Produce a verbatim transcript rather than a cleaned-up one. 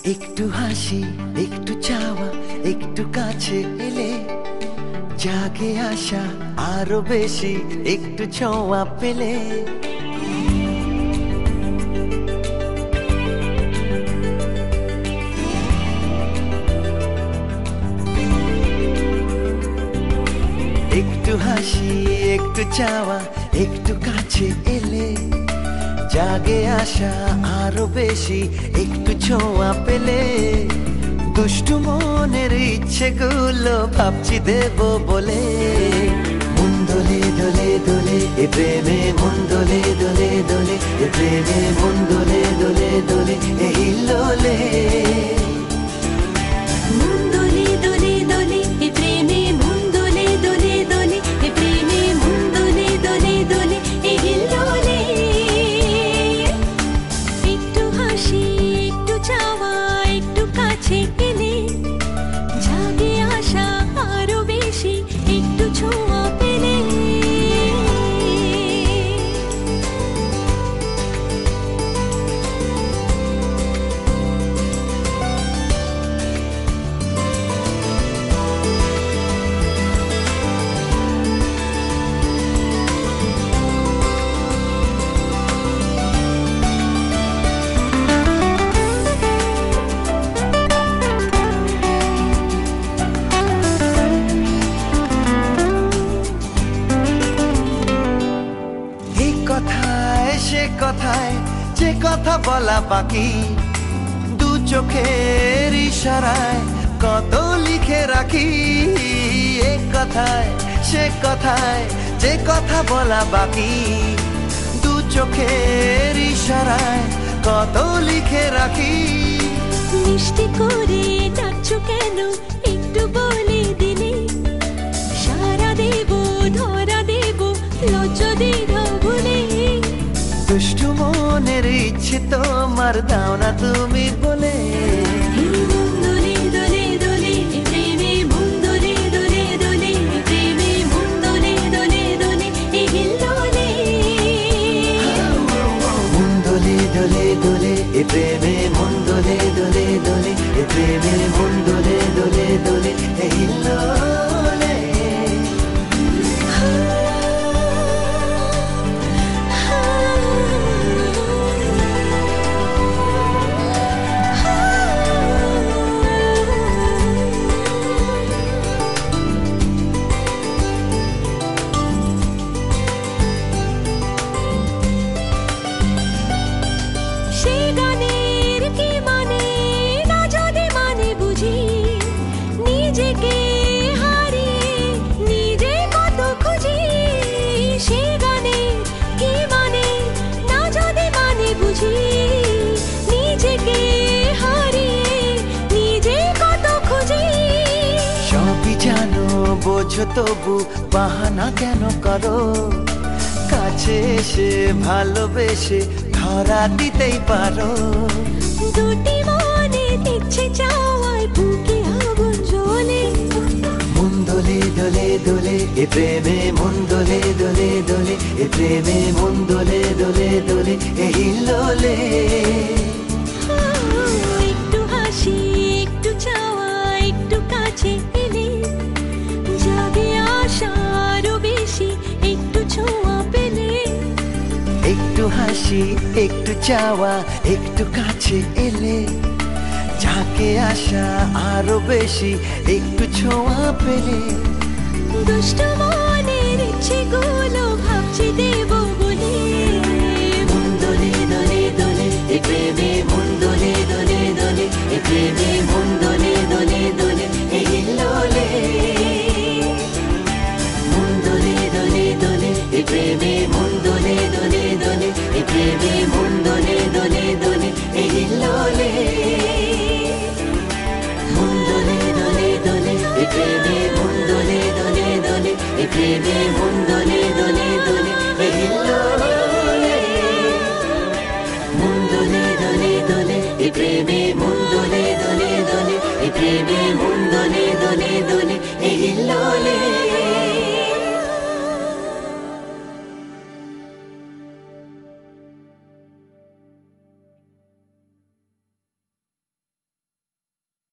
একটু হাসি একটু চাওয়া একটু কাছে এলে জাগে আশা আরো বেশি একটু ছোঁয়া পেলে। একটু হাসি একটু চাওয়া একটু কাছে এলে জাগে আশা আরো বেশি একটু ছোঁয়া পেলে। দুষ্টু মনের ইচ্ছেগুলো ভাবছি দেব বলে মন দোলে দোলে দোলে এ প্রেমে মন দোলে দোলে দোলে এ প্রেমে মন দোলে দোলে দোলে এ হিল্লোলে। সে কথায় যে কথা বলা বাকি দু চোখের ইশারায় কত লিখে রাখি। এক কথায় সে কথায় যে কথা বলা বাকি দু চোখের ইশারায় কত লিখে রাখি। মিষ্টি করে ডাকছো কেন একটু বলে দিলে সারা দেব ধরা দেব লজ্জা দ্বিধা ভুলে। দুষ্টু মনের ইচ্ছে তোমার দাও না তুমি বলে এ প্রেমে মন দোলে দোলে দোলে এ প্রেমে মন দোলে দোলে দোলে এ হিল্লোলে। বোঝো তবু বাহানা কেন করো কাছে এসে ভালোবেসে ধরা দিতেই পারো। দুটি মনে দিচ্ছে চাওয়ায় বুকে আগুন জ্বলে মন দোলে দোলে দোলে এ প্রেমে মন দোলে দোলে দোলে এ প্রেমে মন দোলে দোলে দোলে এ হিল্লোলে। একটু হাসি একটু চাওয়া একটু কাছে এলে জাগে আশা আরো বেশি একটু ছোঁয়া পেলে। একটু হাসি একটু চাওয়া একটু কাছে এলে যাকে আশা আরো বেশি একটু ছোঁয়া পেলে। দুষ্ট মনের ইচ্ছেগুলো ভাবছি দেব বলে মন দোলে দোলে দোলে এ প্রেমে মন দোলে দোলে দোলে এ প্রেমে মন দোলে দোলে দোলে এ হিল্লোলে। মন দোলে দোলে দোলে এ প্রেমে মন দোলে দোলে দোলে এ প্রেমে মন দোলে দোলে দোলে এ হিল্লোলে। মন দোলে দোলে দোলে এ প্রেমে মন দোলে দোলে দোলে এ প্রেমে